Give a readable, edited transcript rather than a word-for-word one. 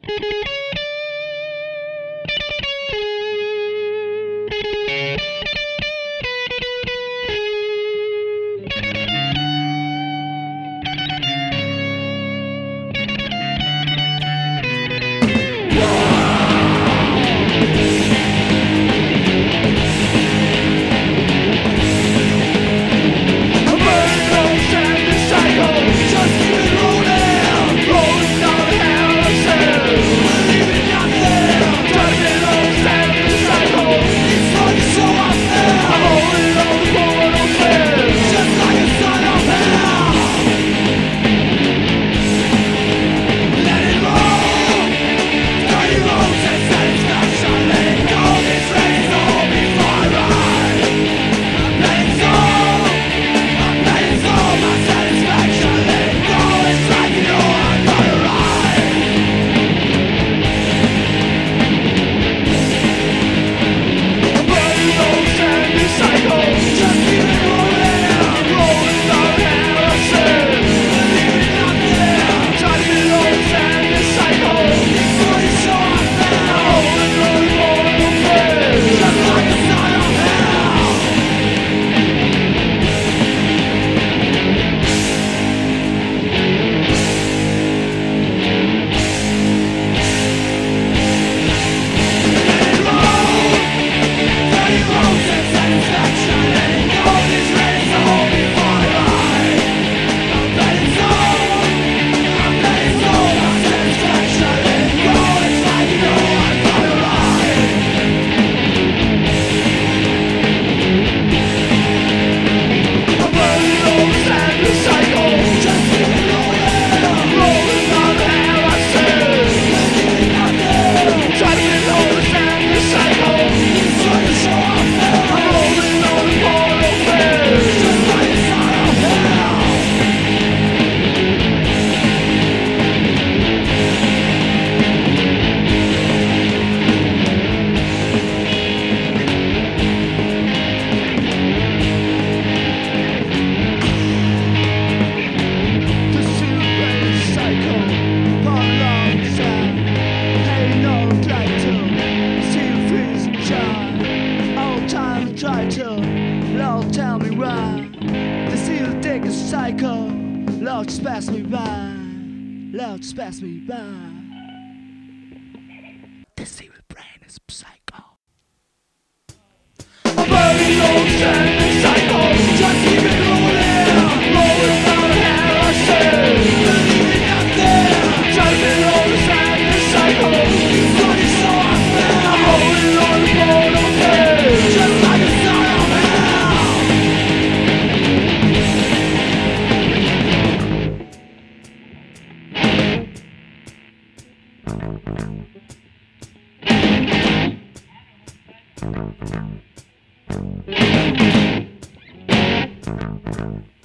Lord, tell me why the seal dick is psycho. Lord, just pass me by. Lord, just pass me by. The seal brain is psycho. A burning old sand is psycho. Just keep it rolling, rolling down the hair I say. Believing nothing. Driving on the sand is psycho. It's funny so unfair. I'm rolling on the board of hell, just like a son of hell.